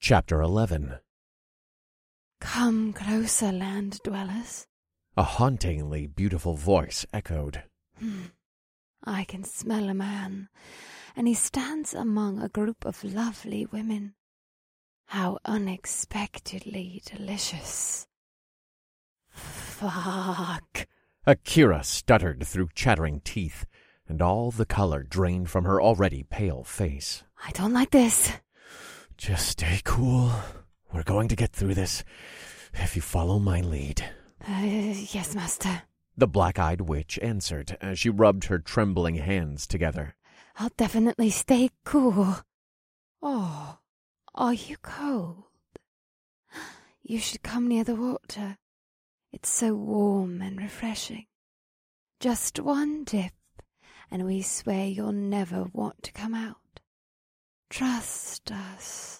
Chapter 11. Come closer, land dwellers. A hauntingly beautiful voice echoed. I can smell a man, and he stands among a group of lovely women. How unexpectedly delicious. Fuck. Akira stuttered through chattering teeth, and all the color drained from her already pale face. I don't like this. Just stay cool. We're going to get through this, if you follow my lead. Yes, master. The black-eyed witch answered as she rubbed her trembling hands together. I'll definitely stay cool. Oh, are you cold? You should come near the water. It's so warm and refreshing. Just one dip, and we swear you'll never want to come out. Trust us.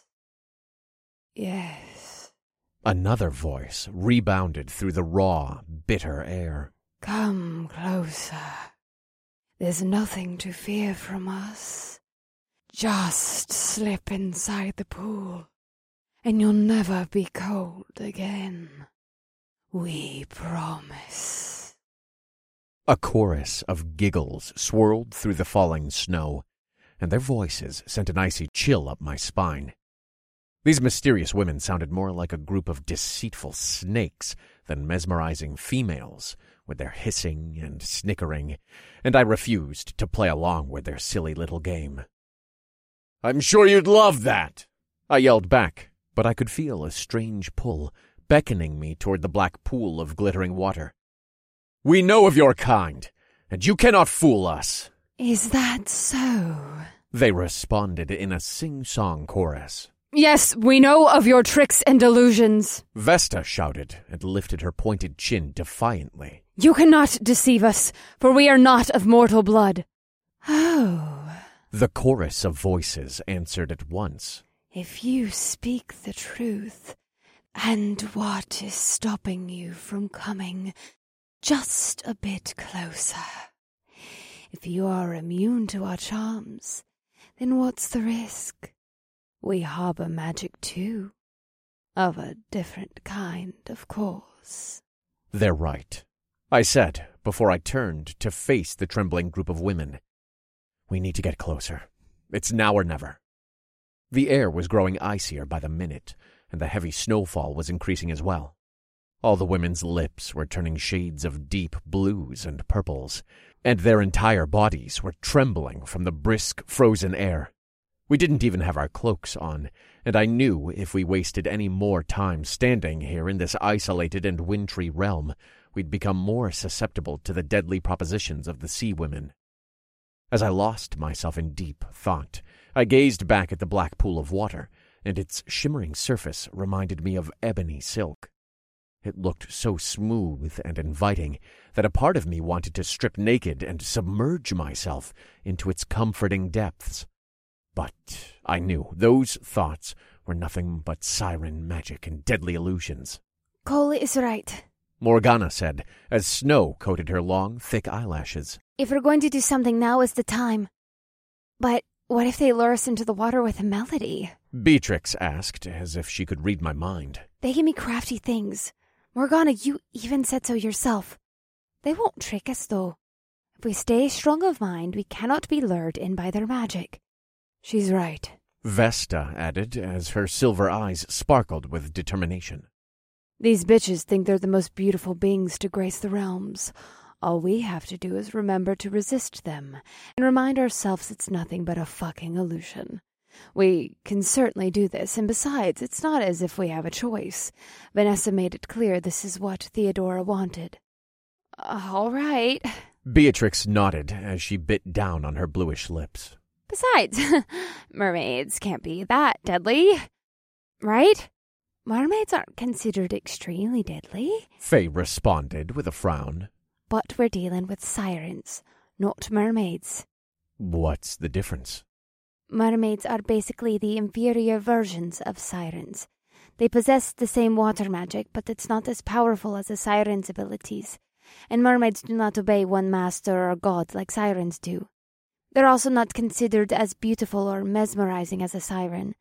Yes. Another voice rebounded through the raw, bitter air. Come closer. There's nothing to fear from us. Just slip inside the pool, and you'll never be cold again. We promise. A chorus of giggles swirled through the falling snow, and their voices sent an icy chill up my spine. These mysterious women sounded more like a group of deceitful snakes than mesmerizing females, with their hissing and snickering, and I refused to play along with their silly little game. "I'm sure you'd love that," I yelled back, but I could feel a strange pull beckoning me toward the black pool of glittering water. "We know of your kind, and you cannot fool us." Is that so? They responded in a sing-song chorus. Yes, we know of your tricks and delusions. Vesta shouted and lifted her pointed chin defiantly. You cannot deceive us, for we are not of mortal blood. Oh. The chorus of voices answered at once. If you speak the truth, and what is stopping you from coming just a bit closer? If you are immune to our charms, then what's the risk? We harbor magic too. Of a different kind, of course. They're right, I said before I turned to face the trembling group of women. We need to get closer. It's now or never. The air was growing icier by the minute, and the heavy snowfall was increasing as well. All the women's lips were turning shades of deep blues and purples, and their entire bodies were trembling from the brisk, frozen air. We didn't even have our cloaks on, and I knew if we wasted any more time standing here in this isolated and wintry realm, we'd become more susceptible to the deadly propositions of the sea women. As I lost myself in deep thought, I gazed back at the black pool of water, and its shimmering surface reminded me of ebony silk. It looked so smooth and inviting that a part of me wanted to strip naked and submerge myself into its comforting depths. But I knew those thoughts were nothing but siren magic and deadly illusions. Cole is right, Morgana said, as snow coated her long, thick eyelashes. If we're going to do something, now is the time. But what if they lure us into the water with a melody? Beatrix asked, as if she could read my mind. They give me crafty things. Morgana, you even said so yourself. They won't trick us, though. If we stay strong of mind, we cannot be lured in by their magic. She's right, Vesta added, as her silver eyes sparkled with determination. These bitches think they're the most beautiful beings to grace the realms. All we have to do is remember to resist them, and remind ourselves it's nothing but a fucking illusion. We can certainly do this, and besides, it's not as if we have a choice. Vanessa made it clear this is what Theodora wanted. All right. Beatrix nodded as she bit down on her bluish lips. Besides, mermaids can't be that deadly, right? Mermaids aren't considered extremely deadly. Faye responded with a frown. But we're dealing with sirens, not mermaids. What's the difference? Mermaids are basically the inferior versions of sirens. They possess the same water magic, but it's not as powerful as a siren's abilities. And mermaids do not obey one master or god like sirens do. They're also not considered as beautiful or mesmerizing as a siren,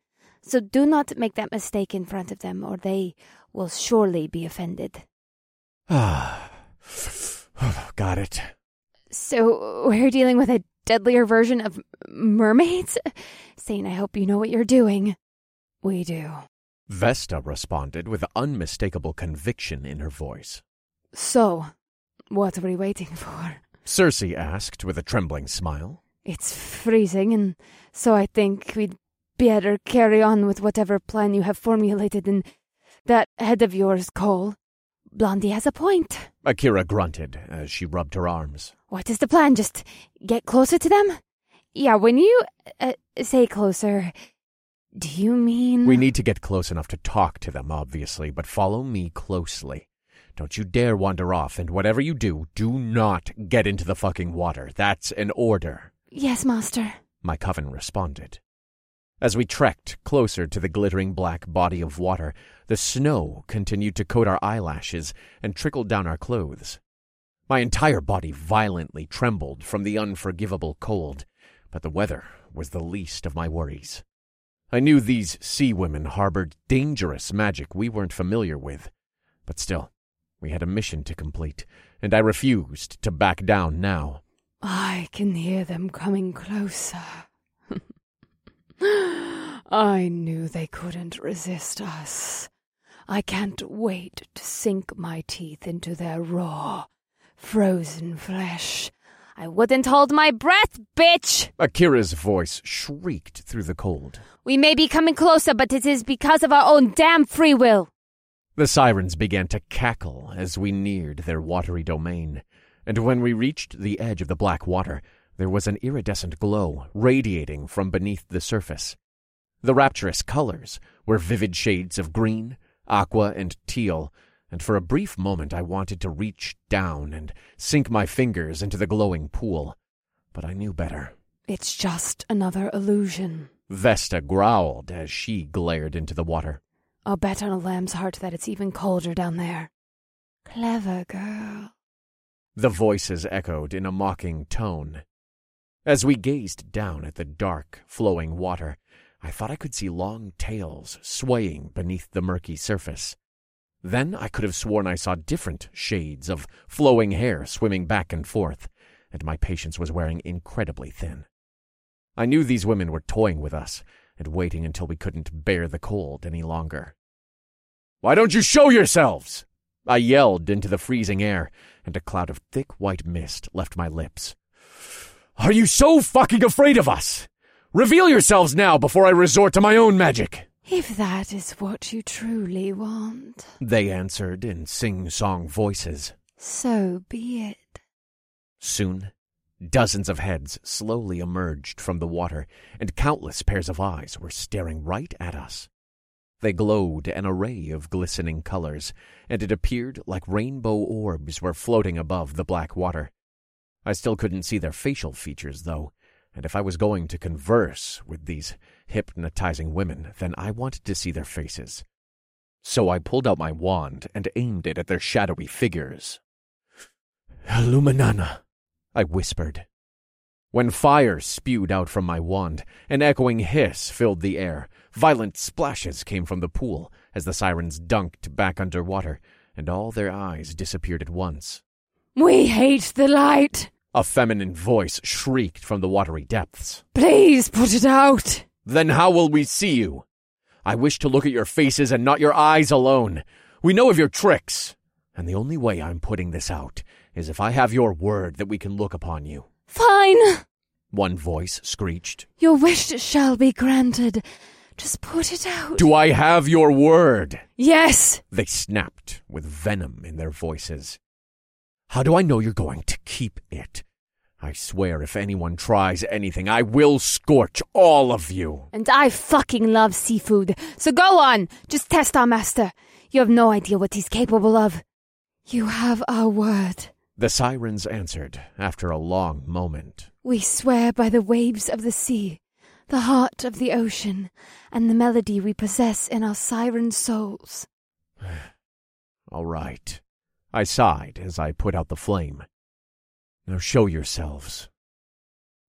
So do not make that mistake in front of them, or they will surely be offended. Ah, got it. So we're dealing with a deadlier version of mermaids? Stain, I hope you know what you're doing. We do. Vesta responded with unmistakable conviction in her voice. So, what are we waiting for? Cersei asked with a trembling smile. It's freezing, and so I think we'd better carry on with whatever plan you have formulated in that head of yours, Cole. Blondie has a point. Akira grunted as she rubbed her arms. What is the plan? Just get closer to them? Yeah, when you say closer, do you mean... We need to get close enough to talk to them, obviously, but follow me closely. Don't you dare wander off, and whatever you do, do not get into the fucking water. That's an order. Yes, master, my coven responded. As we trekked closer to the glittering black body of water, the snow continued to coat our eyelashes and trickled down our clothes. My entire body violently trembled from the unforgivable cold, but the weather was the least of my worries. I knew these sea women harbored dangerous magic we weren't familiar with, but still, we had a mission to complete, and I refused to back down now. I can hear them coming closer. I knew they couldn't resist us. I can't wait to sink my teeth into their raw, frozen flesh. I wouldn't hold my breath, bitch! Akira's voice shrieked through the cold. We may be coming closer, but it is because of our own damn free will. The sirens began to cackle as we neared their watery domain, and when we reached the edge of the black water, there was an iridescent glow radiating from beneath the surface. The rapturous colors were vivid shades of green, aqua, and teal, and for a brief moment I wanted to reach down and sink my fingers into the glowing pool. But I knew better. It's just another illusion, Vesta growled as she glared into the water. I'll bet on a lamb's heart that it's even colder down there. Clever girl. The voices echoed in a mocking tone. As we gazed down at the dark, flowing water, I thought I could see long tails swaying beneath the murky surface. Then I could have sworn I saw different shades of flowing hair swimming back and forth, and my patience was wearing incredibly thin. I knew these women were toying with us and waiting until we couldn't bear the cold any longer. "Why don't you show yourselves?" I yelled into the freezing air, and a cloud of thick white mist left my lips. "Are you so fucking afraid of us? Reveal yourselves now before I resort to my own magic." If that is what you truly want, they answered in sing-song voices. So be it. Soon, dozens of heads slowly emerged from the water, and countless pairs of eyes were staring right at us. They glowed an array of glistening colors, and it appeared like rainbow orbs were floating above the black water. I still couldn't see their facial features, though, and if I was going to converse with these hypnotizing women, then I wanted to see their faces. So I pulled out my wand and aimed it at their shadowy figures. "Illuminana," I whispered. When fire spewed out from my wand, an echoing hiss filled the air. Violent splashes came from the pool as the sirens dunked back underwater, and all their eyes disappeared at once. We hate the light, a feminine voice shrieked from the watery depths. Please put it out. Then how will we see you? I wish to look at your faces and not your eyes alone. We know of your tricks, and the only way I'm putting this out is if I have your word that we can look upon you. Fine, one voice screeched. Your wish shall be granted. Just put it out. Do I have your word? Yes, they snapped with venom in their voices. How do I know you're going to keep it? I swear if anyone tries anything, I will scorch all of you. And I fucking love seafood, so go on, just test our master. You have no idea what he's capable of. You have our word. The sirens answered after a long moment. We swear by the waves of the sea, the heart of the ocean, and the melody we possess in our siren souls. All right. I sighed as I put out the flame. Now show yourselves.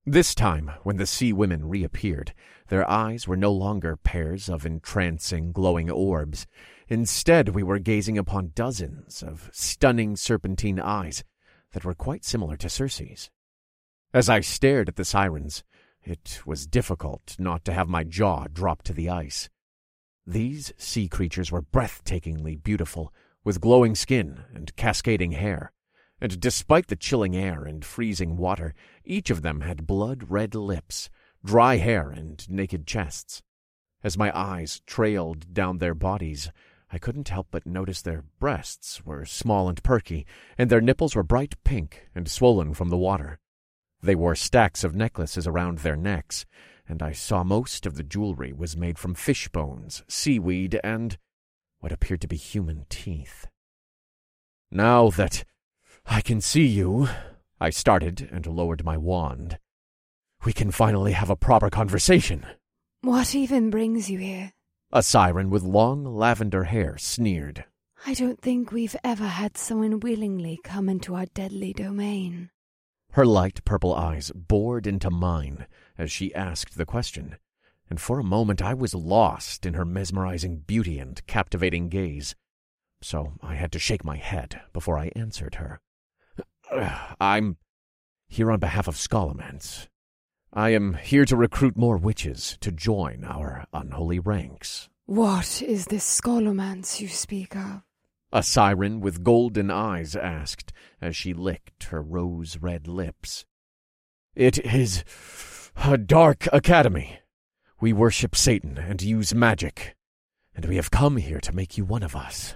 This time, when the sea women reappeared, their eyes were no longer pairs of entrancing, glowing orbs. Instead, we were gazing upon dozens of stunning serpentine eyes that were quite similar to Circe's. As I stared at the sirens, it was difficult not to have my jaw drop to the ice. These sea creatures were breathtakingly beautiful, with glowing skin and cascading hair. And despite the chilling air and freezing water, each of them had blood-red lips, dry hair, and naked chests. As my eyes trailed down their bodies, I couldn't help but notice their breasts were small and perky, and their nipples were bright pink and swollen from the water. They wore stacks of necklaces around their necks, and I saw most of the jewelry was made from fish bones, seaweed, and what appeared to be human teeth. "Now that I can see you," I started and lowered my wand, "we can finally have a proper conversation." What even brings you here? A siren with long lavender hair sneered. I don't think we've ever had someone willingly come into our deadly domain. Her light purple eyes bored into mine as she asked the question, and for a moment I was lost in her mesmerizing beauty and captivating gaze. So I had to shake my head before I answered her. "I'm here on behalf of Scholomance. I am here to recruit more witches to join our unholy ranks." What is this Scholomance you speak of? A siren with golden eyes asked as she licked her rose-red lips. "It is a dark academy. We worship Satan and use magic, and we have come here to make you one of us."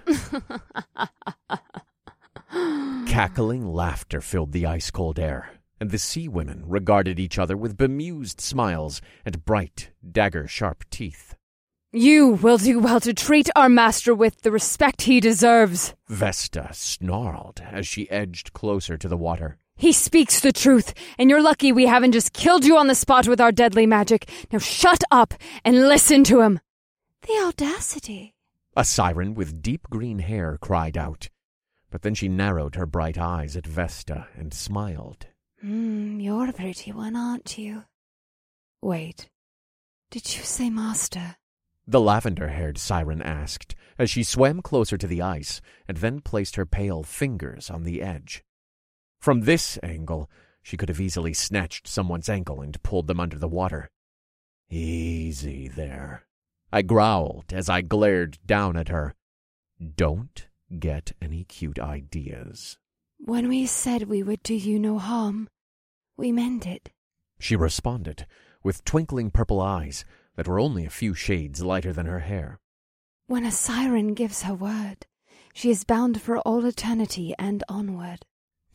Cackling laughter filled the ice-cold air, and the sea women regarded each other with bemused smiles and bright, dagger-sharp teeth. You will do well to treat our master with the respect he deserves, Vesta snarled as she edged closer to the water. He speaks the truth, and you're lucky we haven't just killed you on the spot with our deadly magic. Now shut up and listen to him. The audacity. A siren with deep green hair cried out, but then she narrowed her bright eyes at Vesta and smiled. You're a pretty one, aren't you? Wait, did you say master? The lavender-haired siren asked as she swam closer to the ice and then placed her pale fingers on the edge. From this angle, she could have easily snatched someone's ankle and pulled them under the water. "Easy there," I growled as I glared down at her. "Don't get any cute ideas." When we said we would do you no harm, we meant it, she responded, with twinkling purple eyes that were only a few shades lighter than her hair. When a siren gives her word, she is bound for all eternity and onward.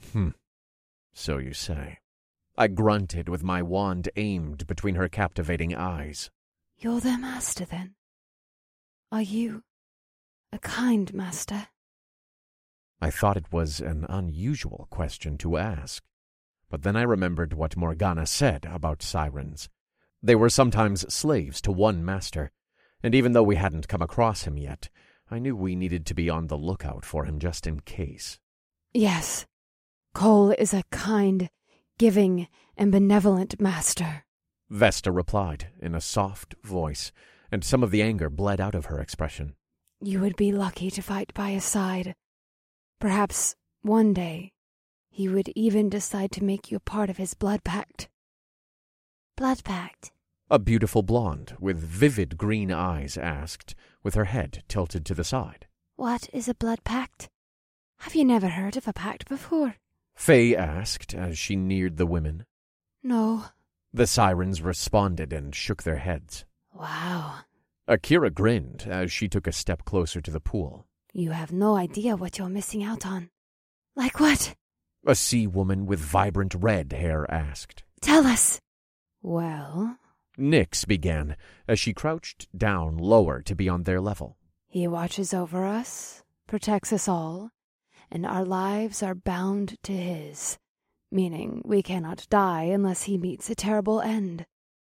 So you say. I grunted with my wand aimed between her captivating eyes. You're their master, then? Are you a kind master? I thought it was an unusual question to ask, but then I remembered what Morgana said about sirens. They were sometimes slaves to one master, and even though we hadn't come across him yet, I knew we needed to be on the lookout for him just in case. Yes, Cole is a kind, giving, and benevolent master, Vesta replied in a soft voice, and some of the anger bled out of her expression. You would be lucky to fight by his side. Perhaps one day he would even decide to make you a part of his blood pact. Blood pact? A beautiful blonde with vivid green eyes asked, with her head tilted to the side. What is a blood pact? Have you never heard of a pact before? Faye asked as she neared the women. No. The sirens responded and shook their heads. Wow. Akira grinned as she took a step closer to the pool. You have no idea what you're missing out on. Like what? A sea woman with vibrant red hair asked. Tell us. Well, Nyx began as she crouched down lower to be on their level. He watches over us, protects us all, and our lives are bound to his, meaning we cannot die unless he meets a terrible end.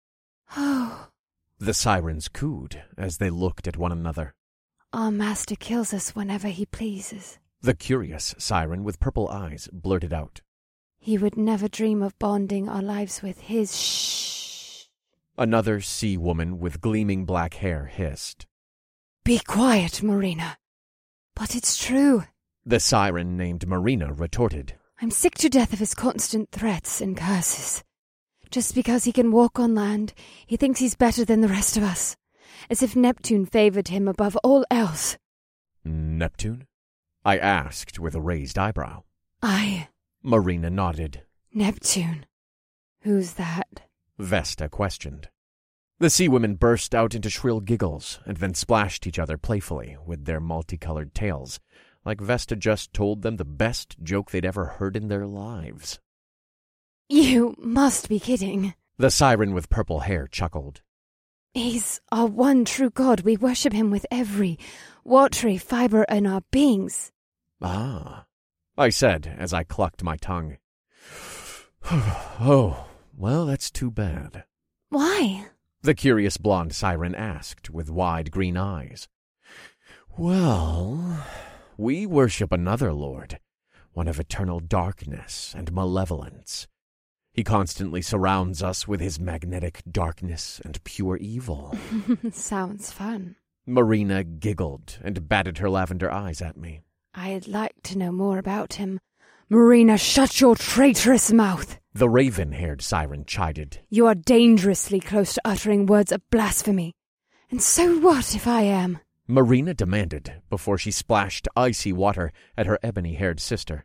Oh. The sirens cooed as they looked at one another. Our master kills us whenever he pleases. The curious siren with purple eyes blurted out. He would never dream of bonding our lives with his. Shh. Another sea woman with gleaming black hair hissed. Be quiet, Marina. But it's true. The siren named Marina retorted. I'm sick to death of his constant threats and curses. Just because he can walk on land, he thinks he's better than the rest of us. As if Neptune favored him above all else. Neptune? I asked with a raised eyebrow. Aye. Marina nodded. Neptune. Who's that? Vesta questioned. The sea women burst out into shrill giggles and then splashed each other playfully with their multicolored tails, like Vesta just told them the best joke they'd ever heard in their lives. You must be kidding. The siren with purple hair chuckled. He's our one true God. We worship him with every watery fibre in our beings. Ah, I said as I clucked my tongue. Oh, well, that's too bad. Why? The curious blonde siren asked with wide green eyes. Well, we worship another lord, one of eternal darkness and malevolence. He constantly surrounds us with his magnetic darkness and pure evil. Sounds fun. Marina giggled and batted her lavender eyes at me. I'd like to know more about him. Marina, shut your traitorous mouth. The raven-haired siren chided. You are dangerously close to uttering words of blasphemy. And so what if I am? Marina demanded before she splashed icy water at her ebony-haired sister.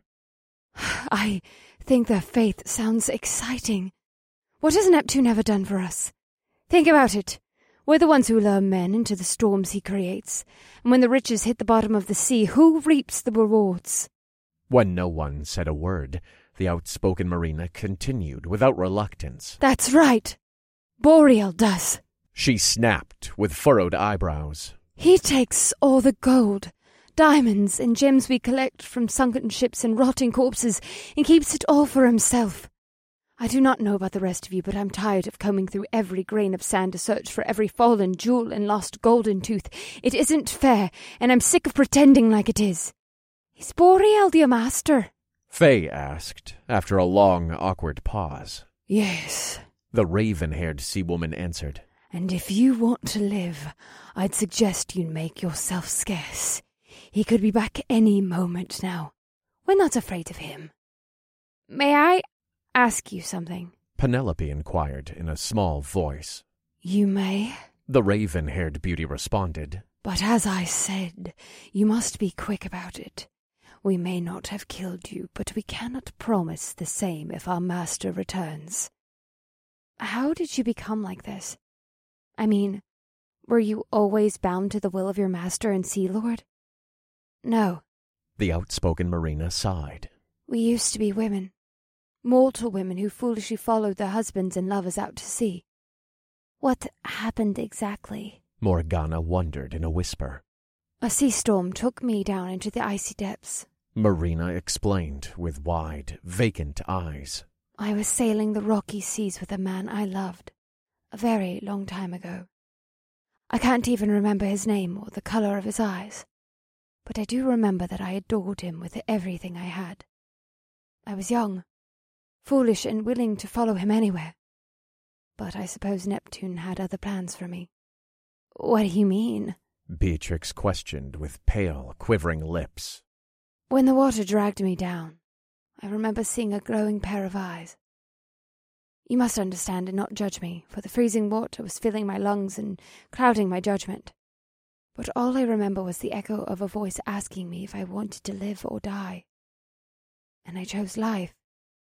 I think their faith sounds exciting. What has Neptune ever done for us? Think about it. We're the ones who lure men into the storms he creates. And when the riches hit the bottom of the sea, who reaps the rewards? When no one said a word, the outspoken Marina continued without reluctance. That's right. Boreal does. She snapped with furrowed eyebrows. He takes all the gold, diamonds and gems we collect from sunken ships and rotting corpses and keeps it all for himself. I do not know about the rest of you, but I'm tired of combing through every grain of sand to search for every fallen jewel and lost golden tooth. It isn't fair, and I'm sick of pretending like it is. Is Boreal your master? Faye asked, after a long, awkward pause. Yes. The raven-haired sea woman answered. And if you want to live, I'd suggest you make yourself scarce. He could be back any moment now. We're not afraid of him. May I ask you something? Penelope inquired in a small voice. You may. The raven-haired beauty responded. But as I said, you must be quick about it. We may not have killed you, but we cannot promise the same if our master returns. How did you become like this? I mean, were you always bound to the will of your master and Sea Lord? No. The outspoken Marina sighed. We used to be women. Mortal women who foolishly followed their husbands and lovers out to sea. What happened exactly? Morgana wondered in a whisper. A sea storm took me down into the icy depths. Marina explained with wide, vacant eyes. I was sailing the rocky seas with a man I loved, a very long time ago. I can't even remember his name or the color of his eyes, but I do remember that I adored him with everything I had. I was young, foolish and willing to follow him anywhere, but I suppose Neptune had other plans for me. What do you mean? Beatrix questioned with pale, quivering lips. When the water dragged me down, I remember seeing a glowing pair of eyes. You must understand and not judge me, for the freezing water was filling my lungs and clouding my judgment. But all I remember was the echo of a voice asking me if I wanted to live or die. And I chose life.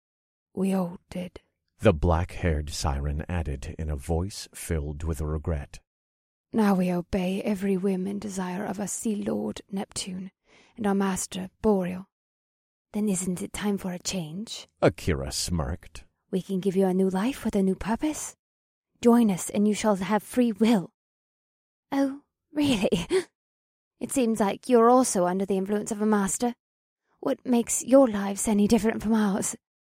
We all did. The black-haired siren added in a voice filled with regret. Now we obey every whim and desire of our Sea Lord Neptune and our master Boreal. Then isn't it time for a change? Akira smirked. We can give you a new life with a new purpose. Join us and you shall have free will. Oh, really? It seems like you're also under the influence of a master. What makes your lives any different from ours?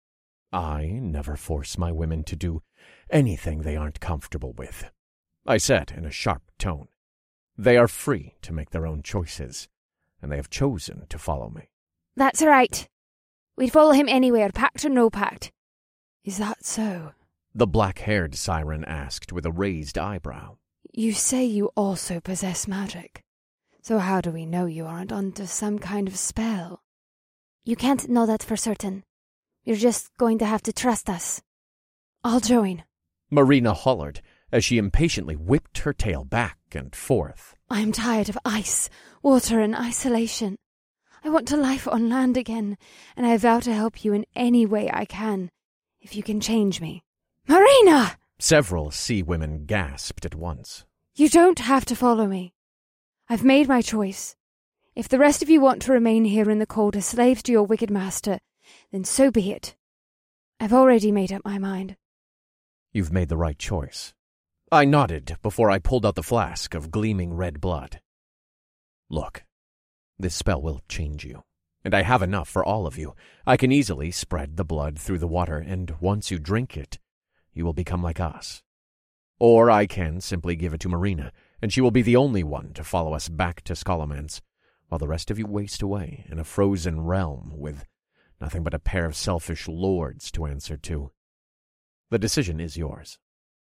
I never force my women to do anything they aren't comfortable with, I said in a sharp tone. They are free to make their own choices, and they have chosen to follow me. That's right. We'd follow him anywhere, pact or no pact. Is that so? The black-haired siren asked with a raised eyebrow. You say you also possess magic. So how do we know you aren't under some kind of spell? You can't know that for certain. You're just going to have to trust us. I'll join. Marina hollered as she impatiently whipped her tail back and forth. I'm tired of ice, water, and isolation. I want to life on land again, and I vow to help you in any way I can, if you can change me. Marina! Several sea women gasped at once. You don't have to follow me. I've made my choice. If the rest of you want to remain here in the cold as slaves to your wicked master, then so be it. I've already made up my mind. You've made the right choice. I nodded before I pulled out the flask of gleaming red blood. Look, this spell will change you, and I have enough for all of you. I can easily spread the blood through the water, and once you drink it, you will become like us. Or I can simply give it to Marina, and she will be the only one to follow us back to Scholomance, while the rest of you waste away in a frozen realm with nothing but a pair of selfish lords to answer to. The decision is yours.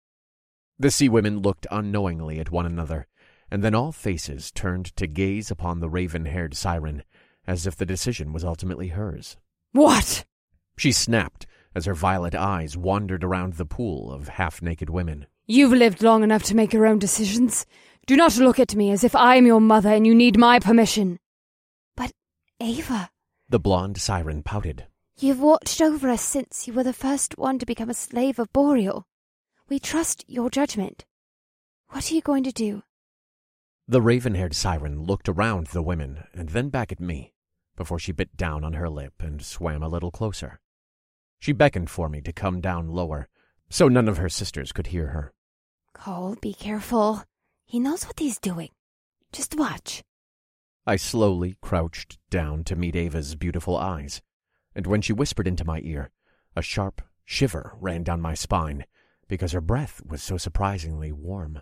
The sea women looked unknowingly at one another, and then all faces turned to gaze upon the raven-haired siren, as if the decision was ultimately hers. What? She snapped as her violet eyes wandered around the pool of half-naked women. You've lived long enough to make your own decisions. Do not look at me as if I am your mother and you need my permission. But, Ava... The blonde siren pouted. You've watched over us since you were the first one to become a slave of Boreal. We trust your judgment. What are you going to do? The raven-haired siren looked around the women and then back at me, before she bit down on her lip and swam a little closer. She beckoned for me to come down lower, so none of her sisters could hear her. Cole, be careful. He knows what he's doing. Just watch. I slowly crouched down to meet Ava's beautiful eyes, and when she whispered into my ear, a sharp shiver ran down my spine, because her breath was so surprisingly warm.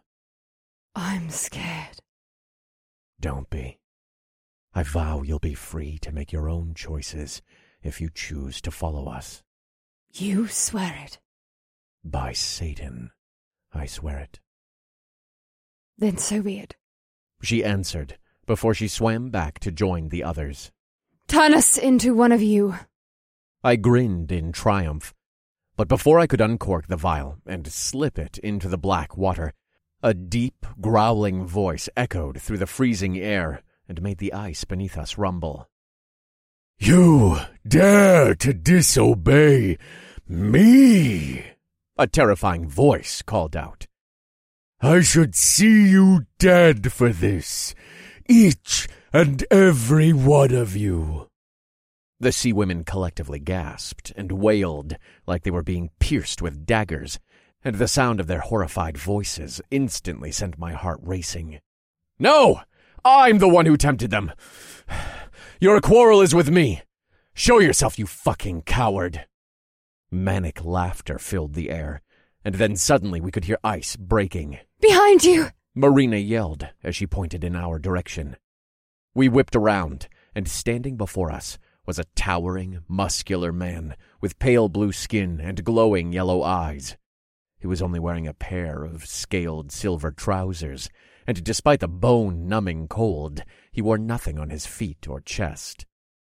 I'm scared. Don't be. I vow you'll be free to make your own choices if you choose to follow us. You swear it. By Satan, I swear it. Then so be it. She answered, before she swam back to join the others. Turn us into one of you. I grinned in triumph, but before I could uncork the vial and slip it into the black water, a deep, growling voice echoed through the freezing air and made the ice beneath us rumble. You dare to disobey me? A terrifying voice called out. I should see you dead for this, each and every one of you. The sea women collectively gasped and wailed like they were being pierced with daggers, and the sound of their horrified voices instantly sent my heart racing. No! I'm the one who tempted them! Your quarrel is with me! Show yourself, you fucking coward! Manic laughter filled the air, and then suddenly we could hear ice breaking. Behind you! Marina yelled as she pointed in our direction. We whipped around, and standing before us was a towering, muscular man with pale blue skin and glowing yellow eyes. He was only wearing a pair of scaled silver trousers, and despite the bone-numbing cold, he wore nothing on his feet or chest.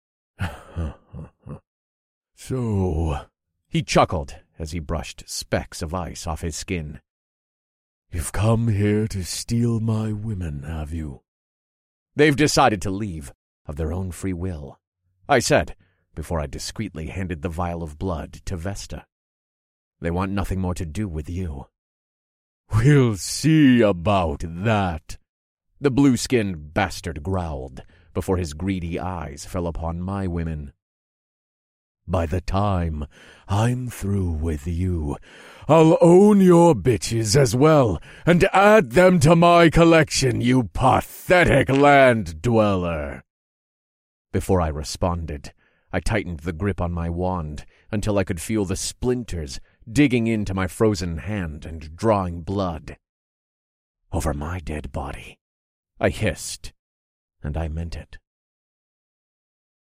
So, he chuckled as he brushed specks of ice off his skin. You've come here to steal my women, have you? They've decided to leave of their own free will, I said, before I discreetly handed the vial of blood to Vesta. They want nothing more to do with you. We'll see about that. The blue-skinned bastard growled before his greedy eyes fell upon my women. By the time I'm through with you, I'll own your bitches as well and add them to my collection, you pathetic land dweller. Before I responded, I tightened the grip on my wand until I could feel the splinters digging into my frozen hand and drawing blood. Over my dead body, I hissed, and I meant it.